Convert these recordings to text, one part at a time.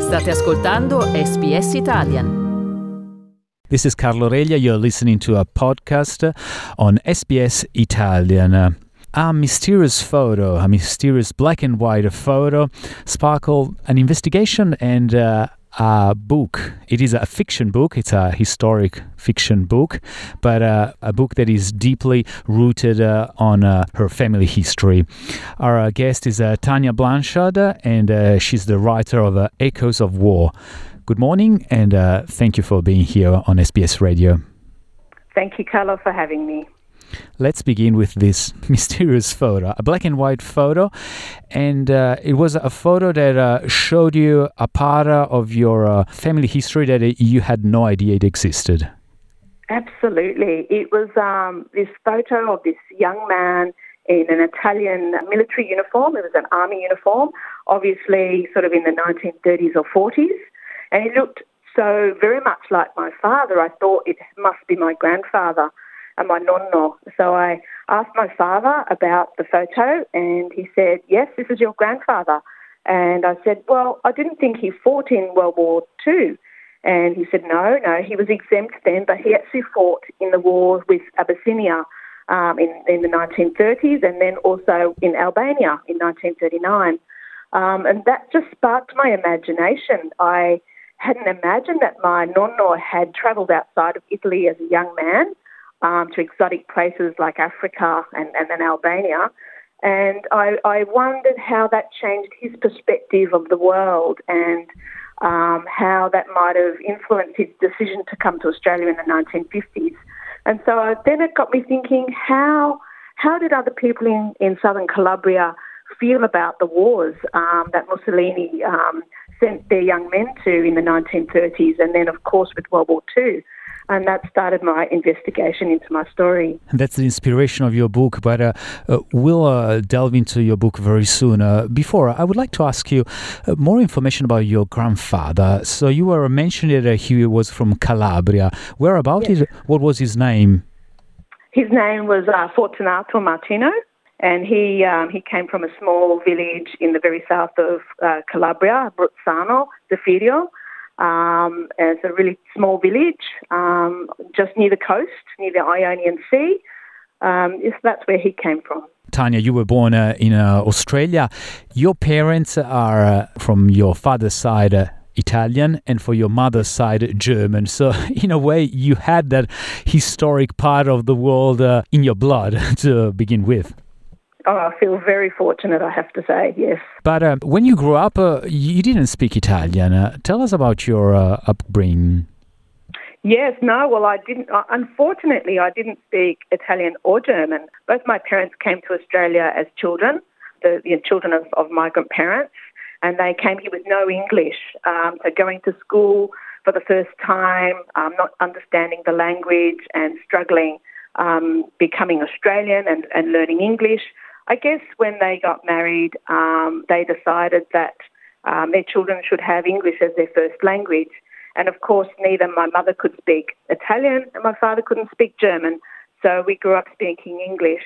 State ascoltando SBS Italian. This is Carlo Reglia. You're listening to a podcast on SBS Italian. A mysterious photo, a mysterious black and white photo, sparkled an investigation and a book. It is a fiction book. It's a historic fiction book, but a book that is deeply rooted on her family history. Our guest is Tania Blanchard, and she's the writer of Echoes of War. Good morning, and thank you for being here on SBS Radio. Thank you, Carlo, for having me. Let's begin with this mysterious photo, a black and white photo, and it was a photo that showed you a part of your family history that you had no idea it existed. Absolutely. It was this photo of this young man in an Italian military uniform. It was an army uniform, obviously sort of in the 1930s or 40s, and he looked so very much like my father. I thought it must be my grandfather and my nonno. So I asked my father about the photo, and he said, yes, this is your grandfather. And I said, well, I didn't think he fought in World War II. And he said, no, he was exempt then, but he actually fought in the war with Abyssinia in the 1930s, and then also in Albania in 1939. And that just sparked my imagination. I hadn't imagined that my nonno had travelled outside of Italy as a young man, to exotic places like Africa and then Albania. And I wondered how that changed his perspective of the world and how that might have influenced his decision to come to Australia in the 1950s. And so then it got me thinking, how did other people in southern Calabria feel about the wars that Mussolini sent their young men to in the 1930s, and then, of course, with World War II? And that started my investigation into my story. That's the inspiration of your book, but we'll delve into your book very soon. Before, I would like to ask you more information about your grandfather. So you were mentioning that he was from Calabria. Yes. What was his name? His name was Fortunato Martino, and he came from a small village in the very south of Calabria, Bruzzano de Firio. It's a really small village, just near the coast, near the Ionian Sea. That's where he came from. Tania, you were born in Australia. Your parents are, from your father's side, Italian, and for your mother's side, German. So, in a way, you had that historic part of the world in your blood to begin with. Oh, I feel very fortunate, I have to say, yes. But when you grew up, you didn't speak Italian. Tell us about your upbringing. Yes, no, well, I didn't. Unfortunately, I didn't speak Italian or German. Both my parents came to Australia as children, the children of migrant parents, and they came here with no English. So going to school for the first time, not understanding the language and struggling, becoming Australian and learning English. I guess when they got married, they decided that their children should have English as their first language. And of course, neither my mother could speak Italian and my father couldn't speak German. So we grew up speaking English.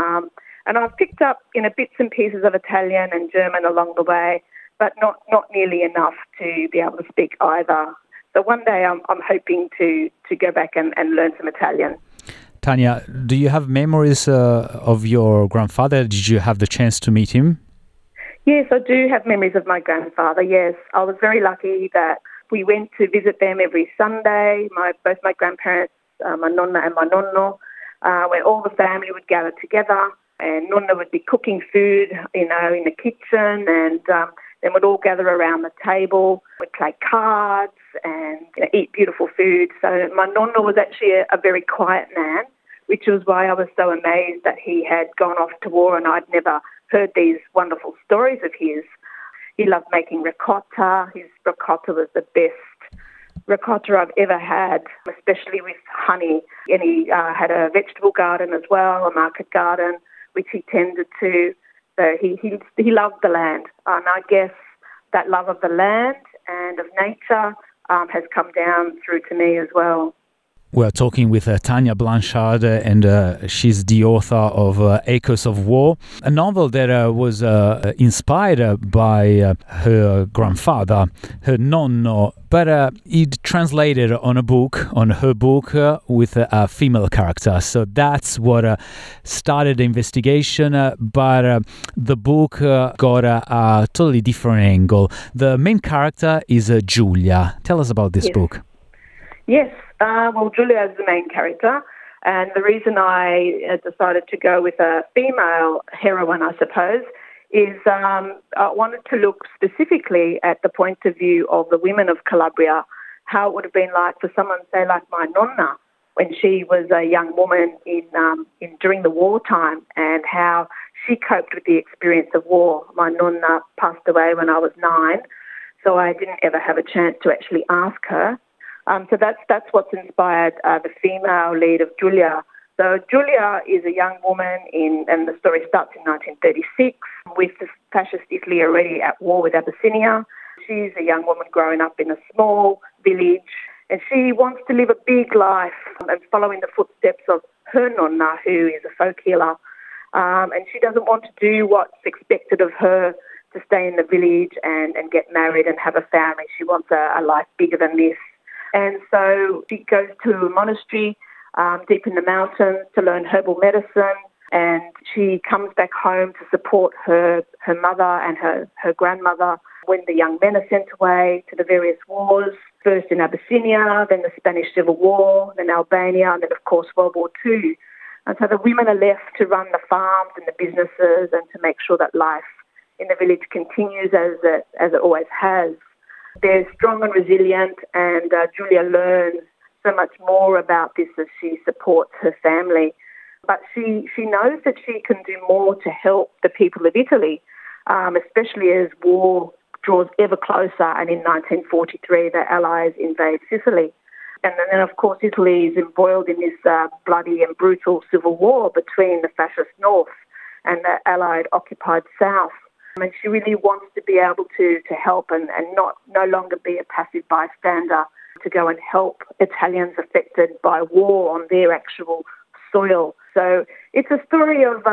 And I've picked up bits and pieces of Italian and German along the way, but not nearly enough to be able to speak either. So one day I'm hoping to go back and learn some Italian. Tania, do you have memories of your grandfather? Did you have the chance to meet him? Yes, I do have memories of my grandfather, yes. I was very lucky that we went to visit them every Sunday, both my grandparents, my nonna and my nonno, where all the family would gather together, and nonna would be cooking food, in the kitchen, and then we'd all gather around the table, we'd play cards and eat beautiful food. So my nonno was actually a very quiet man, which was why I was so amazed that he had gone off to war and I'd never heard these wonderful stories of his. He loved making ricotta. His ricotta was the best ricotta I've ever had, especially with honey. And he had a vegetable garden as well, a market garden, which he tended to. So he loved the land. And I guess that love of the land and of nature has come down through to me as well. We're talking with Tania Blanchard, and she's the author of Echoes of War, a novel that was inspired by her grandfather, her nonno, but it translated on her book with a female character. So that's what started the investigation, but the book got a totally different angle. The main character is Julia. Tell us about this book. Yes. Well, Julia is the main character, and the reason I decided to go with a female heroine, I suppose, is I wanted to look specifically at the point of view of the women of Calabria, how it would have been like for someone, say, like my nonna, when she was a young woman during the wartime, and how she coped with the experience of war. My nonna passed away when I was 9, so I didn't ever have a chance to actually ask her. So that's what's inspired the female lead of Julia. So Julia is a young woman and the story starts in 1936 with the fascist Italy already at war with Abyssinia. She's a young woman growing up in a small village, and she wants to live a big life and follow in the footsteps of her nonna, who is a folk healer. And she doesn't want to do what's expected of her, to stay in the village and get married and have a family. She wants a life bigger than this. And so she goes to a monastery deep in the mountains to learn herbal medicine, and she comes back home to support her mother and her grandmother when the young men are sent away to the various wars, first in Abyssinia, then the Spanish Civil War, then Albania, and then, of course, World War II. And so the women are left to run the farms and the businesses and to make sure that life in the village continues as it always has. They're strong and resilient, and Julia learns so much more about this as she supports her family. But she knows that she can do more to help the people of Italy, especially as war draws ever closer, and in 1943 the Allies invade Sicily. And then, of course, Italy is embroiled in this bloody and brutal civil war between the fascist North and the Allied occupied South. And she really wants to be able to help and no longer be a passive bystander, to go and help Italians affected by war on their actual soil. So it's a story of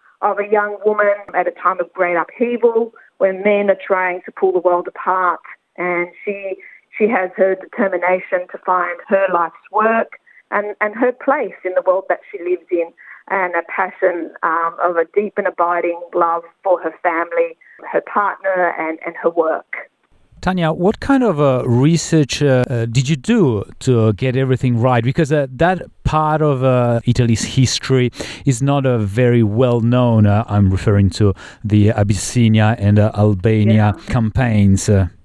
a young woman at a time of great upheaval when men are trying to pull the world apart, and she has her determination to find her life's work and her place in the world that she lives in, and a passion of a deep and abiding love for her family, her partner, and her work. Tania, what kind of research did you do to get everything right? Because that part of Italy's history is not very well known. I'm referring to the Abyssinia and Albania campaigns.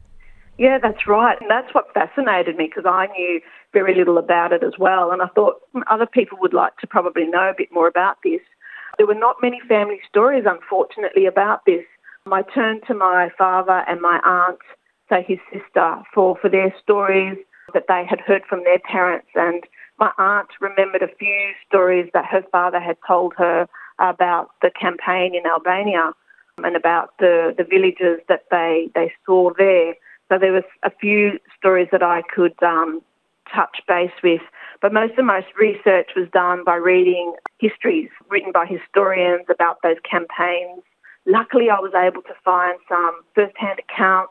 Yeah, that's right. And that's what fascinated me, because I knew very little about it as well. And I thought other people would like to probably know a bit more about this. There were not many family stories, unfortunately, about this. I turned to my father and my aunt, so his sister, for their stories that they had heard from their parents. And my aunt remembered a few stories that her father had told her about the campaign in Albania and about the villages that they saw there. So there was a few stories that I could touch base with. But most research was done by reading histories written by historians about those campaigns. Luckily, I was able to find some first-hand accounts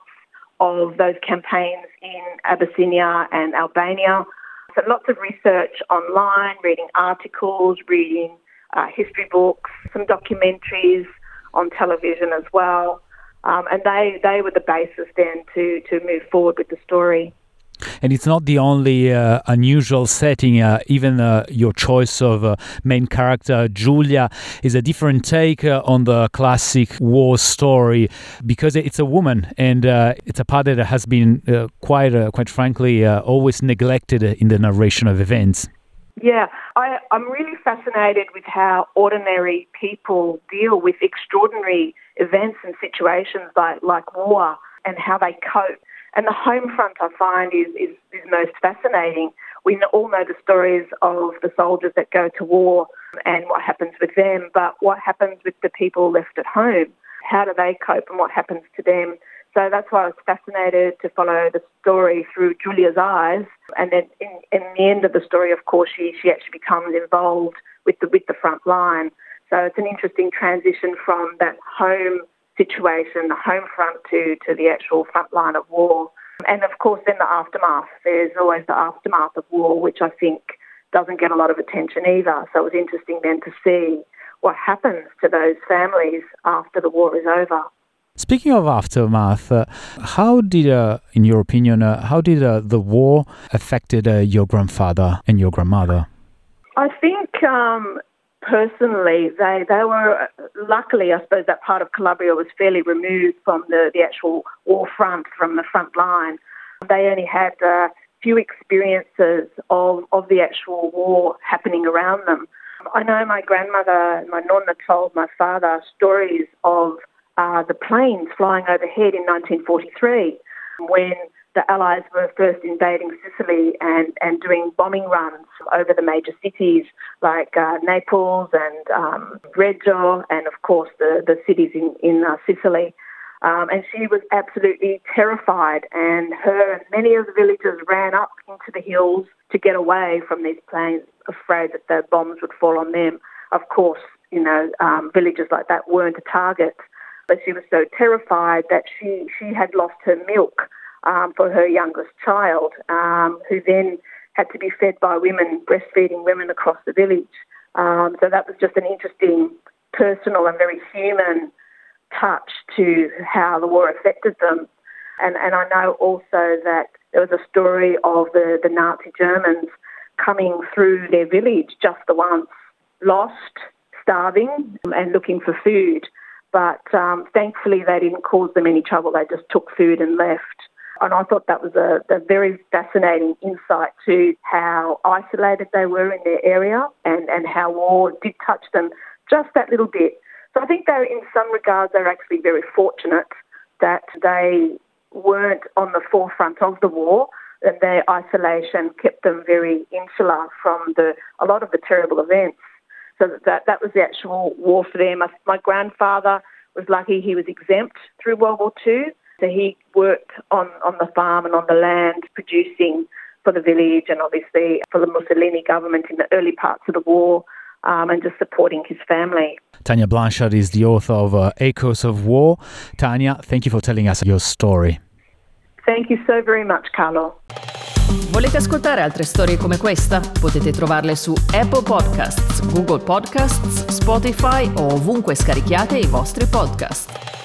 of those campaigns in Abyssinia and Albania. So lots of research online, reading articles, reading history books, some documentaries on television as well. And they were the basis then to move forward with the story. And it's not the only unusual setting. Even your choice of main character, Julia, is a different take on the classic war story, because it's a woman, and it's a part that has been quite frankly, always neglected in the narration of events. Yeah, I'm really fascinated with how ordinary people deal with extraordinary events and situations like war, and how they cope. And the home front, I find, is most fascinating. We all know the stories of the soldiers that go to war and what happens with them, but what happens with the people left at home? How do they cope and what happens to them? So that's why I was fascinated to follow the story through Julia's eyes. And then in the end of the story, of course, she actually becomes involved with the front line. So it's an interesting transition from that home situation, the home front, to the actual front line of war. And of course, then the aftermath. There's always the aftermath of war, which I think doesn't get a lot of attention either. So it was interesting then to see what happens to those families after the war is over. Speaking of aftermath, how did, in your opinion, the war affected your grandfather and your grandmother? I think personally they were, luckily I suppose that part of Calabria was fairly removed from the actual war front, from the front line. They only had a few experiences of the actual war happening around them. I know my grandmother, my nonna, told my father stories of the planes flying overhead in 1943 when the Allies were first invading Sicily and doing bombing runs over the major cities like Naples and Reggio and, of course, the cities in Sicily. And she was absolutely terrified, and her and many of the villagers ran up into the hills to get away from these planes, afraid that the bombs would fall on them. Of course, villages like that weren't a target. But she was so terrified that she had lost her milk for her youngest child, who then had to be fed by breastfeeding women across the village. So that was just an interesting, personal and very human touch to how the war affected them. And I know also that there was a story of the Nazi Germans coming through their village just the once, lost, starving and looking for food. But thankfully, they didn't cause them any trouble. They just took food and left. And I thought that was a very fascinating insight to how isolated they were in their area and how war did touch them just that little bit. So I think in some regards, they're actually very fortunate that they weren't on the forefront of the war, and their isolation kept them very insular from a lot of the terrible events. So that was the actual war for them. My grandfather was lucky; he was exempt through World War II. So he worked on the farm and on the land, producing for the village and obviously for the Mussolini government in the early parts of the war, and just supporting his family. Tania Blanchard is the author of Echoes of War. Tania, thank you for telling us your story. Thank you so very much, Carlo. Volete ascoltare altre storie come questa? Potete trovarle su Apple Podcasts, Google Podcasts, Spotify o ovunque scarichiate i vostri podcast.